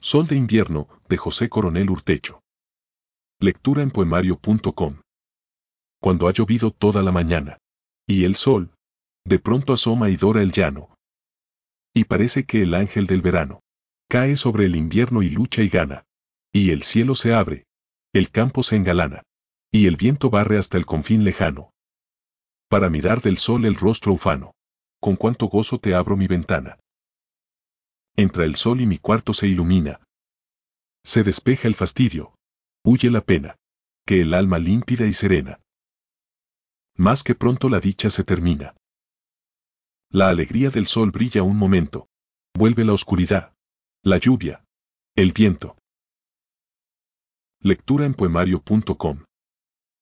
Sol de invierno, de José Coronel Urtecho. Lectura en poemario.com. Cuando ha llovido toda la mañana, y el sol, de pronto asoma y dora el llano. Y parece que el ángel del verano cae sobre el invierno y lucha y gana. Y el cielo se abre, el campo se engalana, y el viento barre hasta el confín lejano. Para mirar del sol el rostro ufano, con cuánto gozo te abro mi ventana. Entra el sol y mi cuarto se ilumina. Se despeja el fastidio, huye la pena, que el alma límpida y serena. Más que pronto la dicha se termina. La alegría del sol brilla un momento, vuelve la oscuridad, la lluvia, el viento. Lectura en poemario.com.